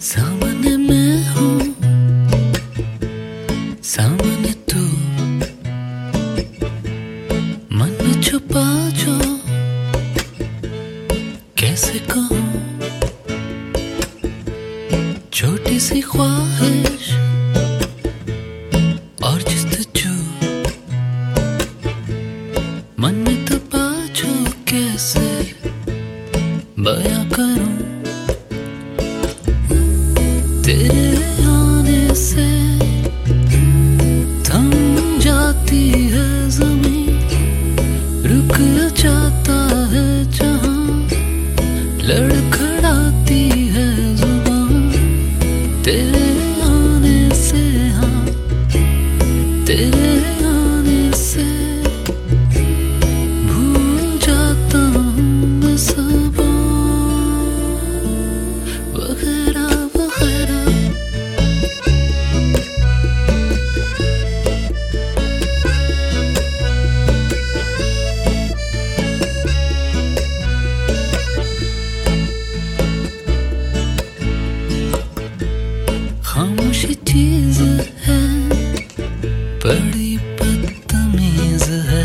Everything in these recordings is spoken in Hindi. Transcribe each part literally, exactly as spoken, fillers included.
सामने मैं हूँ, सामने तू, मन में छुपा जो कैसे कहूँ, छोटी सी ख्वाहिश और जस्तजू मन में दबा जो कैसे बयां करूँ। तेरे आने से थम जाती है ज़मीं, रुक जाता है जहां, लड़खड़ाती है ज़ुबान। तेरे आने से, हाँ तेरे आने से भूल जाता हूँ मैं सब वगैरह वगैरह। खामोशी चीज है, बड़ी बदतमीज है,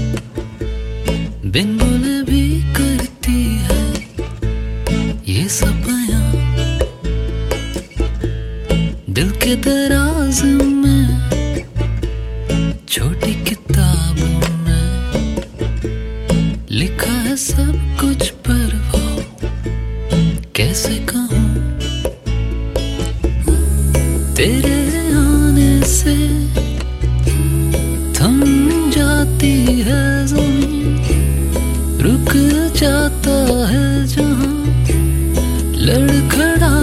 बिन बोले भी करती है ये सब बयां। दिल के दराज में छोटी किताबों में लिखा है सब कुछ, पर वो कैसे कहूँ। तेरे आने से थम जाती है ज़मीं, रुक जाता है जहां, लड़खड़ा